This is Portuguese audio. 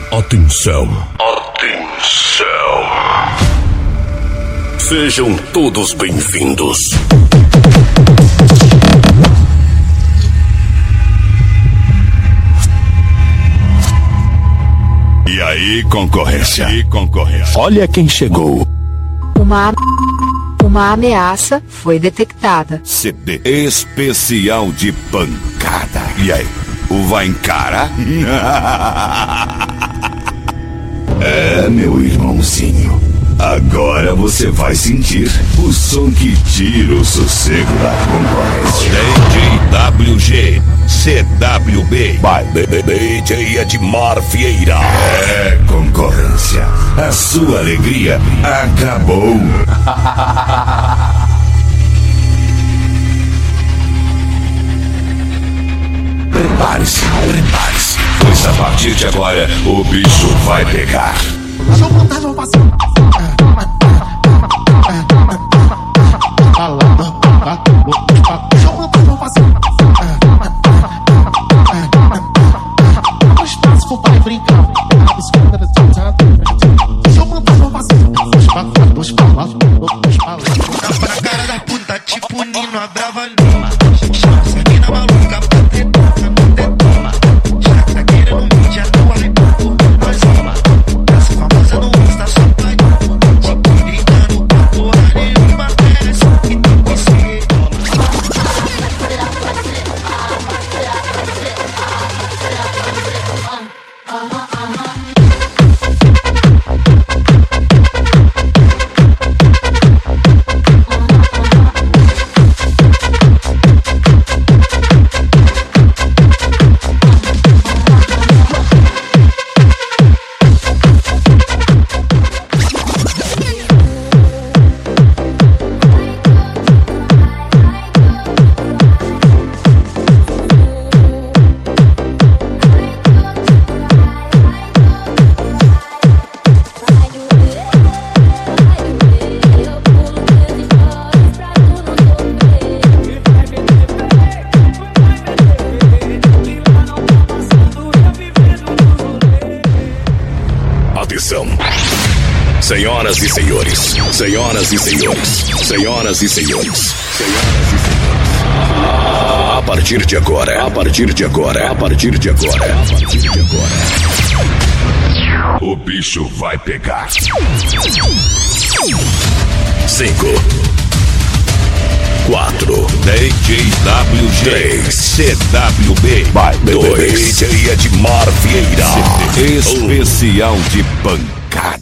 Atenção. Atenção. Sejam todos bem-vindos. E aí, concorrência? Olha quem chegou. Uma ameaça foi detectada. CD especial de pancada. E aí, vai encarar? É, meu irmãozinho. Agora você vai sentir o som que tira o sossego da concorrência. DJ WG, CWB, DJ Edmar Vieira. É, concorrência. A sua alegria acabou. Prepare-se, pois a partir de agora o bicho vai pegar. Pra cara da puta, tipo Nino, a brava Lima. Essa mina maluca, pra ter toma. Já tá querendo mídia, tua hype, nós ama. Essa famosa não está só pai. Gritando pra porra nenhuma, é só que tem que ser. Senhoras e senhores, senhoras e senhores, senhoras e senhores, a partir de agora, O bicho vai pegar. 5, 4, DJ WG, CWB, 2, DJ Edmar Vieira. Especial de pancada.